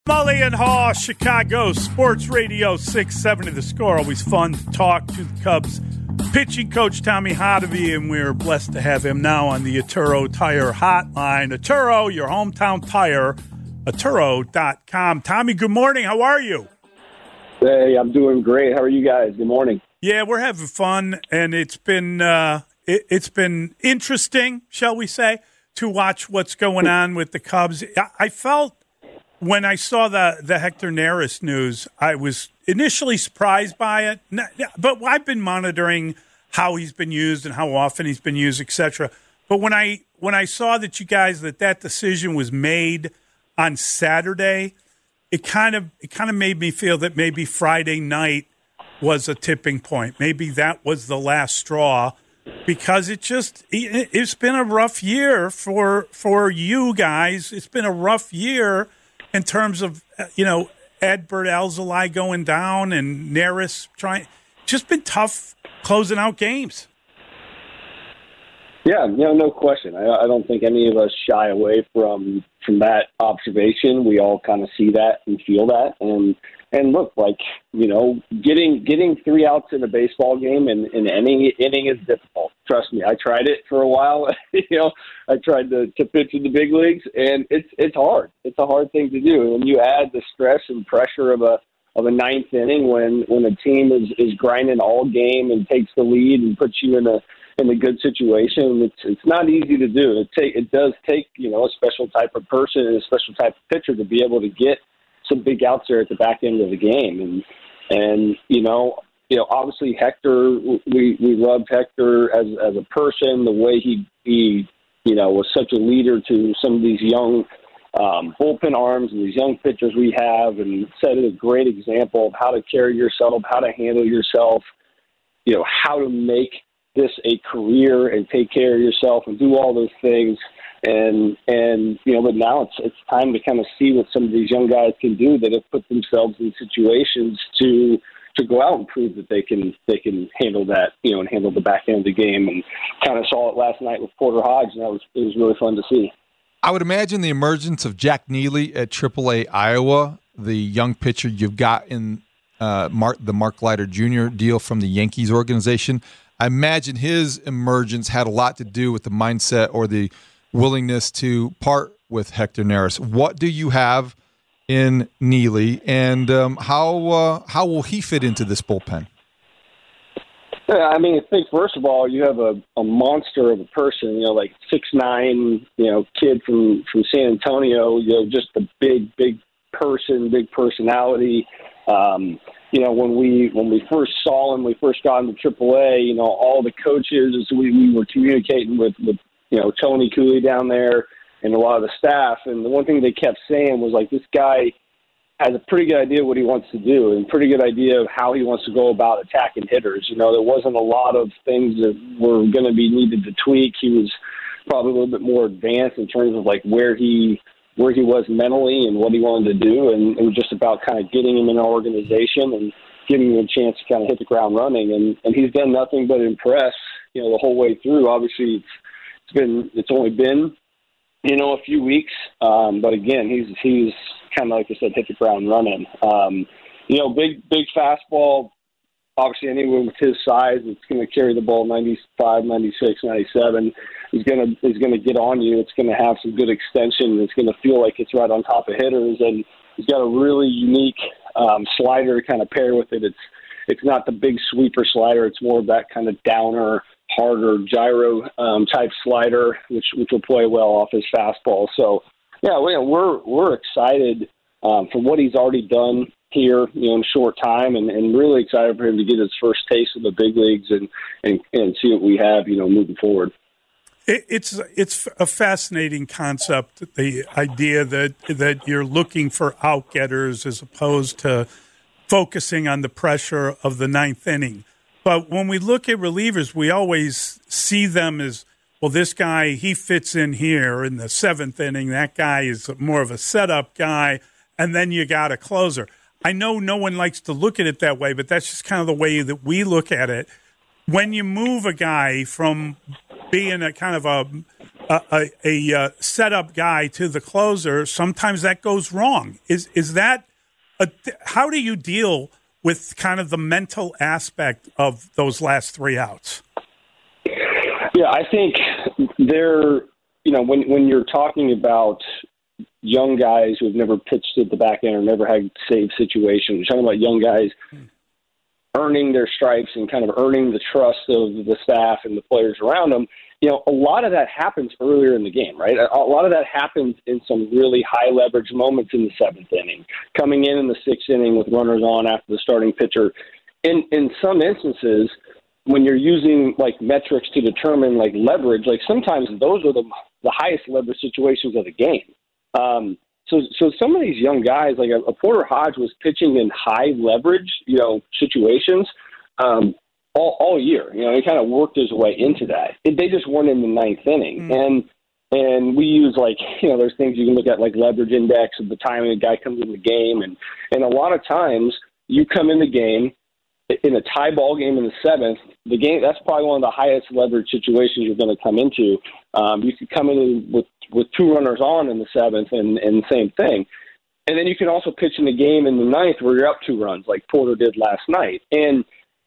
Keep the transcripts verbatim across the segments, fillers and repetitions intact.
Mully and Haw, Chicago Sports Radio six seventy The Score. Always fun to talk to the Cubs pitching coach Tommy Hotovy, and we're blessed to have him now on the Atturo Tire Hotline. Atturo, your hometown tire, Atturo dot com. Tommy, good morning. How are you? Hey, I'm doing great. How are you guys? Good morning. Yeah, we're having fun, and it's been uh, it, it's been interesting, shall we say, to watch what's going on with the Cubs. I, I felt when I saw the, the Hector Neris news, I was initially surprised by it, but I've been monitoring how he's been used and how often he's been used, et cetera. But when I when I saw that you guys that that decision was made on Saturday, it kind of it kind of made me feel that maybe Friday night was a tipping point. Maybe that was the last straw, because it just it, it's been a rough year for for you guys. It's been a rough year in terms of, you know, Adbert Alzolay going down and Neris trying. Just been tough closing out games. Yeah, no, no question. I, I don't think any of us shy away from from that observation. We all kind of see that and feel that. And and look, like, you know, getting getting three outs in a baseball game in, in any inning is difficult. Trust me, I tried it for a while. you know, I tried to, to pitch in the big leagues, and it's it's hard. It's a hard thing to do. And you add the stress and pressure of a of a ninth inning when, when a team is, is grinding all game and takes the lead and puts you in a in a good situation. It's it's not easy to do. It take it does take, you know, a special type of person and a special type of pitcher to be able to get some big outs there at the back end of the game. And and you know, you know, obviously Hector, we, we loved Hector as as a person, the way he he you know was such a leader to some of these young um, bullpen arms and these young pitchers we have, and set a great example of how to carry yourself, how to handle yourself, you know, how to make this a career and take care of yourself and do all those things. And, and, you know, but now it's, it's time to kind of see what some of these young guys can do that have put themselves in situations to, to go out and prove that they can, they can handle that, you know, and handle the back end of the game. And kind of saw it last night with Porter Hodge, and that was, it was really fun to see. I would imagine the emergence of Jack Neely at triple A Iowa, the young pitcher you've got in uh, Mark, the Mark Leiter Junior deal from the Yankees organization, I imagine his emergence had a lot to do with the mindset or the willingness to part with Hector Neris. What do you have in Neely, and um, how uh, how will he fit into this bullpen? Yeah, I mean, I think first of all, you have a, a monster of a person, you know, like six nine, you know, kid from, from San Antonio, you know, just a big, big person, big personality. Um, you know, when we when we first saw him, we first got him to triple A, you know, all the coaches, we, we were communicating with, with, you know, Tony Cooley down there and a lot of the staff. And the one thing they kept saying was, like, this guy has a pretty good idea what he wants to do and pretty good idea of how he wants to go about attacking hitters. You know, there wasn't a lot of things that were going to be needed to tweak. He was probably a little bit more advanced in terms of, like, where he where he was mentally and what he wanted to do. And it was just about kind of getting him in our organization and giving him a chance to kind of hit the ground running. And, and he's done nothing but impress, you know, the whole way through. Obviously, it's, it's been it's only been, you know, a few weeks. Um, but, again, he's he's kind of, like I said, hit the ground running. Um, you know, big, big fastball. Obviously, anyone with his size, it's going to carry the ball ninety-five, ninety-six, ninety-seven. He's going to he's going to get on you. It's going to have some good extension. It's going to feel like it's right on top of hitters. And he's got a really unique um, slider to kind of pair with it. It's it's not the big sweeper slider. It's more of that kind of downer, harder gyro um, type slider, which which will play well off his fastball. So, yeah, we're we're excited um, for what he's already done here, you know, in a short time, and, and really excited for him to get his first taste of the big leagues and, and, and see what we have, you know, moving forward. It, it's it's a fascinating concept, the idea that that you're looking for outgetters as opposed to focusing on the pressure of the ninth inning. But when we look at relievers, we always see them as, well, this guy, he fits in here in the seventh inning. That guy is more of a setup guy, and then you got a closer. I know no one likes to look at it that way, but that's just kind of the way that we look at it. When you move a guy from being a kind of a a, a, a uh, setup guy to the closer, sometimes that goes wrong. Is is that a, how do you deal with kind of the mental aspect of those last three outs? Yeah, I think they're, you know, when when you're talking about young guys who have never pitched at the back end or never had save situations, you're talking about young guys earning their stripes and kind of earning the trust of the staff and the players around them. You know, a lot of that happens earlier in the game, right? A lot of that happens in some really high leverage moments in the seventh inning, coming in in the sixth inning with runners on after the starting pitcher. In in some instances, when you're using like metrics to determine like leverage, like sometimes those are the the highest leverage situations of the game. Um, so so some of these young guys, like a, a Porter Hodge, was pitching in high leverage, you know, situations. Um, All, all year, you know, he kind of worked his way into that. It, they just weren't in the ninth inning, mm. and and we use like you know, there's things you can look at like leverage index of the time a guy comes in the game, and and a lot of times you come in the game in a tie ball game in the seventh. The game that's probably one of the highest leverage situations you're going to come into. Um, you could come in with with two runners on in the seventh, and and same thing. And then you can also pitch in the game in the ninth where you're up two runs, like Porter did last night, and.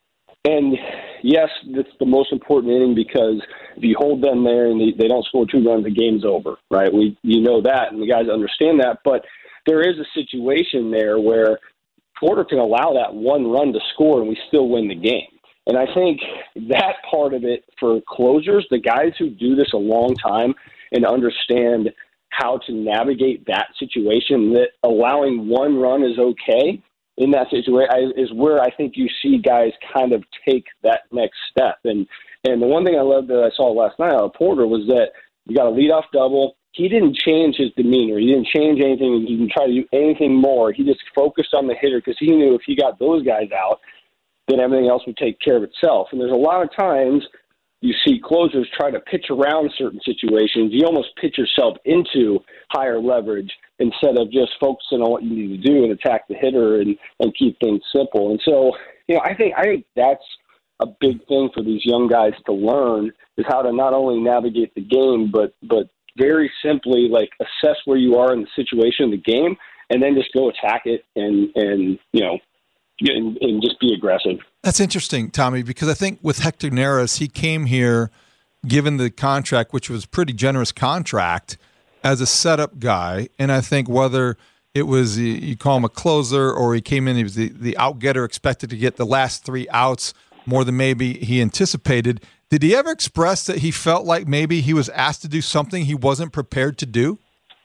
And, yes, it's the most important inning because if you hold them there and they, they don't score two runs, the game's over, right? We You know that, and the guys understand that. But there is a situation there where Porter can allow that one run to score and we still win the game. And I think that part of it for closers, the guys who do this a long time and understand how to navigate that situation, that allowing one run is okay, in that situation is where I think you see guys kind of take that next step. And and the one thing I loved that I saw last night out of Porter was that you got a leadoff double. He didn't change his demeanor. He didn't change anything. He didn't try to do anything more. He just focused on the hitter because he knew if he got those guys out, then everything else would take care of itself. And there's a lot of times you see closers try to pitch around certain situations. You almost pitch yourself into higher leverage instead of just focusing on what you need to do and attack the hitter and, and keep things simple. And so, you know, I think I think that's a big thing for these young guys to learn is how to not only navigate the game, but but very simply like assess where you are in the situation of the game and then just go attack it and, and you know, and, and just be aggressive. That's interesting, Tommy, because I think with Hector Neris, he came here given the contract, which was a pretty generous contract, as a setup guy. And I think whether it was, you call him a closer, or he came in, he was the, the out-getter, expected to get the last three outs more than maybe he anticipated. Did he ever express that he felt like maybe he was asked to do something he wasn't prepared to do?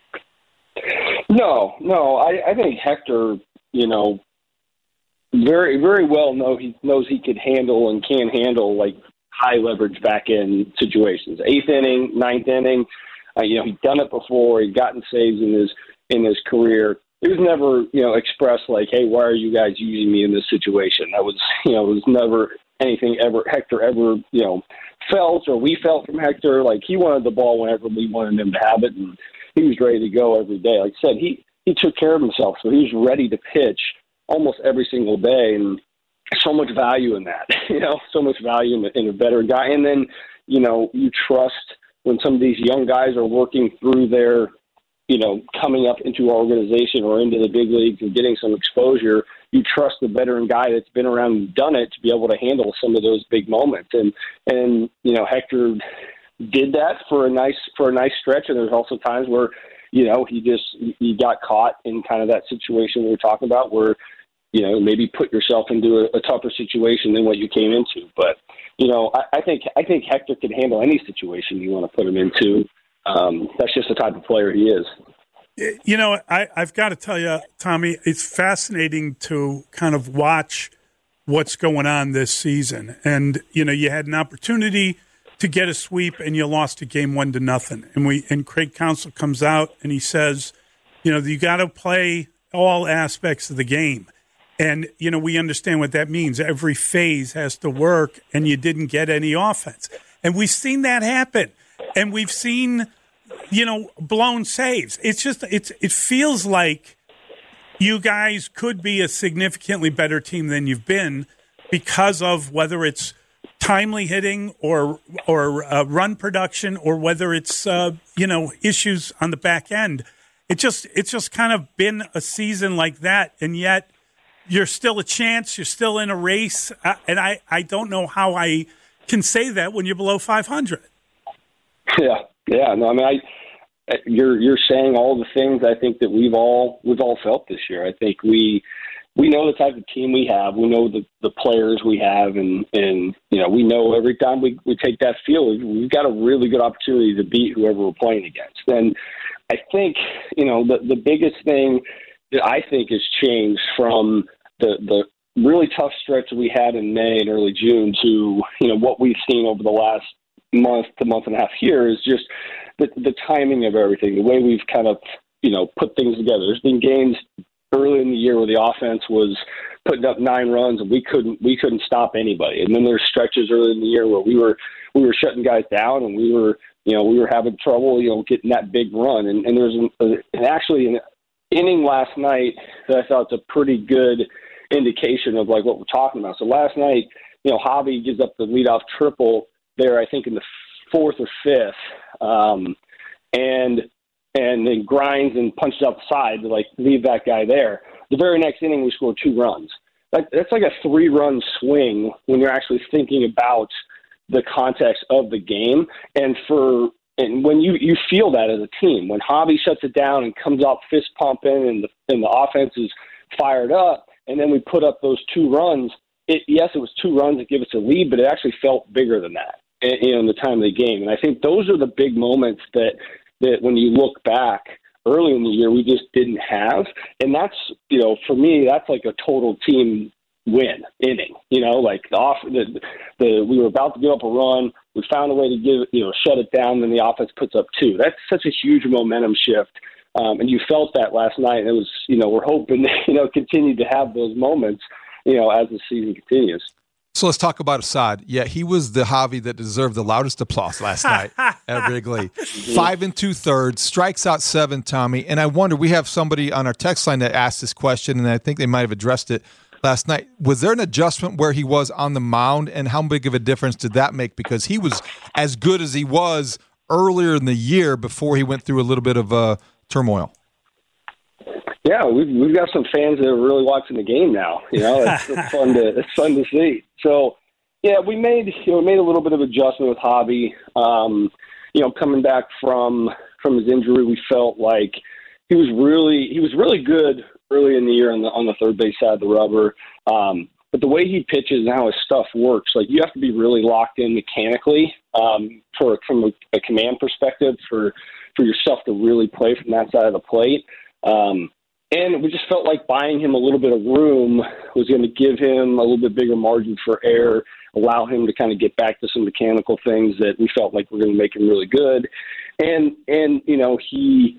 No, no. I, I think Hector, you know, very, very well know he knows he could handle and can handle like high leverage back end situations. Eighth inning, ninth inning, uh, you know, he'd done it before. He'd gotten saves in his in his career. It was never, you know, expressed like, hey, why are you guys using me in this situation? That was, you know, it was never anything ever Hector ever, you know, felt or we felt from Hector. Like he wanted the ball whenever we wanted him to have it, and he was ready to go every day. Like I said, he he took care of himself, so he was ready to pitch almost every single day, and so much value in that, you know, so much value in, in a better guy. And then, you know, you trust when some of these young guys are working through their, you know, coming up into our organization or into the big leagues and getting some exposure, you trust the veteran guy that's been around and done it to be able to handle some of those big moments. And, and, you know, Hector did that for a nice, for a nice stretch. And there's also times where, you know, he just, he got caught in kind of that situation we were talking about where, you know, maybe put yourself into a, a tougher situation than what you came into. But, you know, I, I think I think Hector can handle any situation you want to put him into. Um, that's just the type of player he is. You know, I, I've got to tell you, Tommy, it's fascinating to kind of watch what's going on this season. And, you know, you had an opportunity to get a sweep and you lost a game one to nothing. And we and Craig Counsell comes out and he says, you know, you got to play all aspects of the game. And, you know, we understand what that means. Every phase has to work, and you didn't get any offense. And we've seen that happen. And we've seen, you know, blown saves. It's just, it's it feels like you guys could be a significantly better team than you've been because of whether it's timely hitting or or uh, run production, or whether it's uh, you know issues on the back end. It just it's just kind of been a season like that, and yet you're still a chance. You're still in a race, uh, and I, I don't know how I can say that when you're below five hundred. Yeah, yeah. No, I mean, I you're you're saying all the things I think that we've all we've all felt this year. I think we. We know the type of team we have. We know the, the players we have, and, and you know we know every time we, we take that field, we've got a really good opportunity to beat whoever we're playing against. And I think you know the the biggest thing that I think has changed from the the really tough stretch we had in May and early June to you know what we've seen over the last month to month and a half here is just the the timing of everything, the way we've kind of you know put things together. There's been games early in the year where the offense was putting up nine runs and we couldn't we couldn't stop anybody. And then there's stretches early in the year where we were we were shutting guys down and we were you know we were having trouble you know getting that big run. And, and there's an, an actually an inning last night that I thought was a pretty good indication of like what we're talking about. So last night you know Javi gives up the leadoff triple there I think in the fourth or fifth, um, and. and then grinds and punches out the side to, like, leave that guy there. The very next inning, we scored two runs. That, that's like a three-run swing when you're actually thinking about the context of the game. And for and when you, you feel that as a team, when Javi shuts it down and comes out fist pumping and the, and the offense is fired up, and then we put up those two runs, it, yes, it was two runs that give us a lead, but it actually felt bigger than that you know, in the time of the game. And I think those are the big moments that – that when you look back early in the year, we just didn't have. And that's, you know, for me, that's like a total team win inning, you know, like the off the, the, we were about to give up a run. We found a way to give, you know, shut it down. Then the offense puts up two. That's such a huge momentum shift. Um, and you felt that last night. It was, you know, we're hoping, you know, continue to have those moments, you know, as the season continues. So let's talk about Assad. Yeah, he was the Javi that deserved the loudest applause last night at Wrigley. Five and two thirds, strikes out seven, Tommy. And I wonder, we have somebody on our text line that asked this question, and I think they might have addressed it last night. Was there an adjustment where he was on the mound, and how big of a difference did that make? Because he was as good as he was earlier in the year before he went through a little bit of uh, turmoil. Yeah, we've we've got some fans that are really watching the game now. You know, it's, it's fun to it's fun to see. So, yeah, we made you know made a little bit of adjustment with Javi. Um, you know, coming back from from his injury, we felt like he was really he was really good early in the year on the on the third base side of the rubber. Um, but the way he pitches and how his stuff works, like you have to be really locked in mechanically um, for from a, a command perspective for for yourself to really play from that side of the plate. Um, And we just felt like buying him a little bit of room was going to give him a little bit bigger margin for error, allow him to kind of get back to some mechanical things that we felt like were going to make him really good. And, and you know, he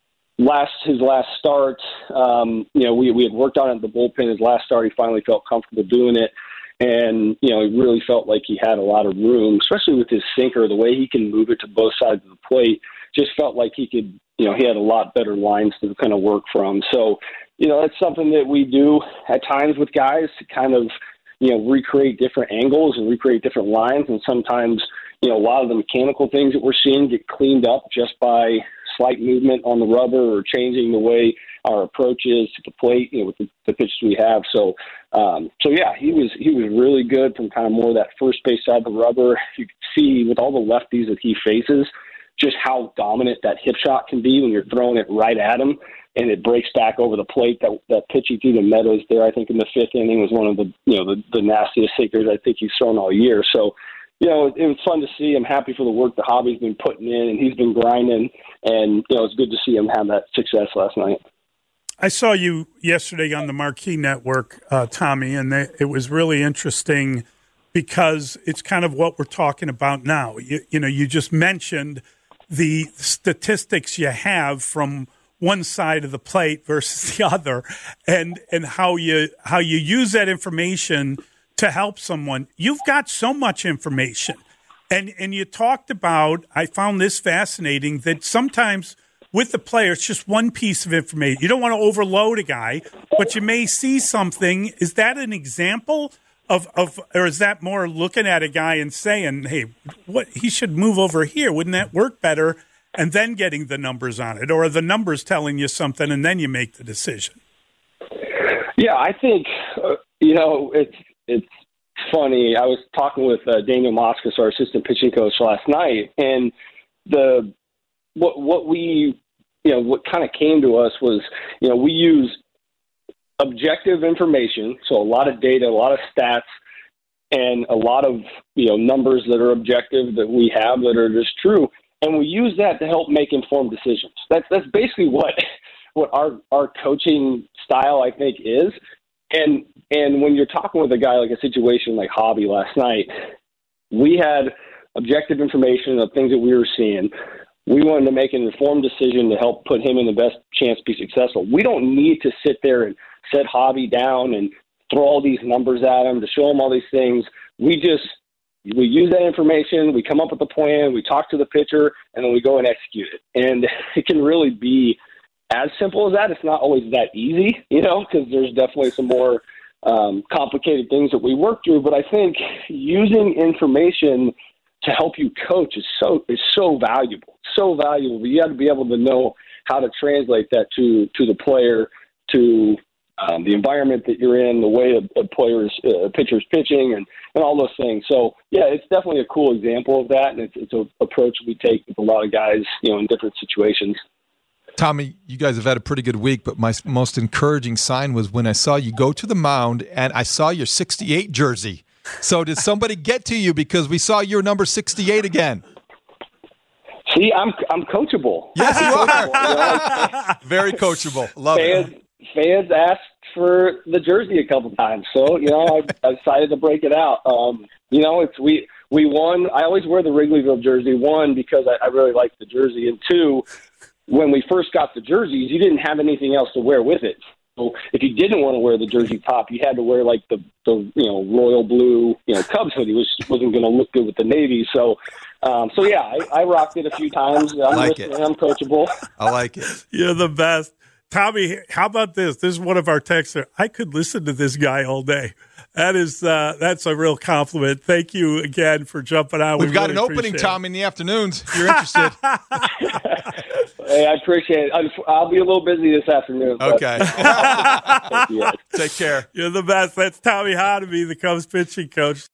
last his last start, um, you know, we, we had worked on it in the bullpen. His last start, he finally felt comfortable doing it. And, you know, he really felt like he had a lot of room, especially with his sinker, the way he can move it to both sides of the plate. Just felt like he could, you know, he had a lot better lines to kind of work from. So, you know, that's something that we do at times with guys to kind of, you know, recreate different angles and recreate different lines. And sometimes, you know, a lot of the mechanical things that we're seeing get cleaned up just by slight movement on the rubber or changing the way our approach is to the plate, you know, with the, the pitches we have. So, um, so yeah, he was he was really good from kind of more of that first base side of the rubber. You can see with all the lefties that he faces, just how dominant that hip shot can be when you're throwing it right at him and it breaks back over the plate. That that pitch he threw to Meadows there, I think in the fifth inning, was one of the you know the, the nastiest sinkers I think he's thrown all year. So, you know, it, it was fun to see. I'm happy for the work that Javi's been putting in, and he's been grinding. And you know, it's good to see him have that success last night. I saw you yesterday on the Marquee Network, uh, Tommy, and they, it was really interesting because it's kind of what we're talking about now. You, you know, you just mentioned the statistics you have from one side of the plate versus the other, and and how you how you use that information to help someone. You've got so much information, and and you talked about. I found this fascinating that sometimes with the player, it's just one piece of information. You don't want to overload a guy, but you may see something. Is that an example of of or is that more looking at a guy and saying, hey, what he should move over here? Wouldn't that work better? And then getting the numbers on it, or are the numbers telling you something and then you make the decision? Yeah, I think uh, you know it's it's funny. I was talking with uh, Daniel Moskos, our assistant pitching coach, last night, and the what what we you know what kind of came to us was you know we use objective information, so a lot of data, a lot of stats, and a lot of you know numbers that are objective that we have that are just true, and we use that to help make informed decisions. That's that's basically what what our our coaching style I think is, and and when you're talking with a guy like a situation like Hobby last night, we had objective information of things that we were seeing. We wanted to make an informed decision to help put him in the best chance to be successful. We don't need to sit there and set Hobby down and throw all these numbers at him to show him all these things. We just we use that information, we come up with a plan, we talk to the pitcher, and then we go and execute it. And it can really be as simple as that. It's not always that easy, you know, because there's definitely some more um, complicated things that we work through. But I think using information to help you coach is so is so valuable, so valuable. But you have to be able to know how to translate that to to the player, to um, the environment that you're in, the way a, a player's uh, pitcher's pitching, and, and all those things. So yeah, it's definitely a cool example of that, and it's it's an approach we take with a lot of guys, you know, in different situations. Tommy, you guys have had a pretty good week, but my most encouraging sign was when I saw you go to the mound and I saw your sixty-eight jersey. So did somebody get to you because we saw your number sixty-eight again? See, I'm I'm coachable. Yes, you I'm are. coachable, you know? Very coachable. Love fans, it. Fans asked for the jersey a couple times, so you know I, I decided to break it out. Um, you know, it's we we won. I always wear the Wrigleyville jersey. One, because I, I really like the jersey, and two, when we first got the jerseys, you didn't have anything else to wear with it. So if you didn't want to wear the jersey top, you had to wear like the, the you know royal blue you know Cubs hoodie, which wasn't going to look good with the navy. So um, so yeah, I, I rocked it a few times. I'm like it. I'm coachable. I like it. You're the best, Tommy. How about this? This is one of our texters. I could listen to this guy all day. That is uh, that's a real compliment. Thank you again for jumping on. We've we got really an opening, it. Tom, in the afternoons. If you're interested. Hey, I appreciate it. I'll be a little busy this afternoon. Okay. But, Take care. You're the best. That's Tommy Hotomy, the Cubs pitching coach.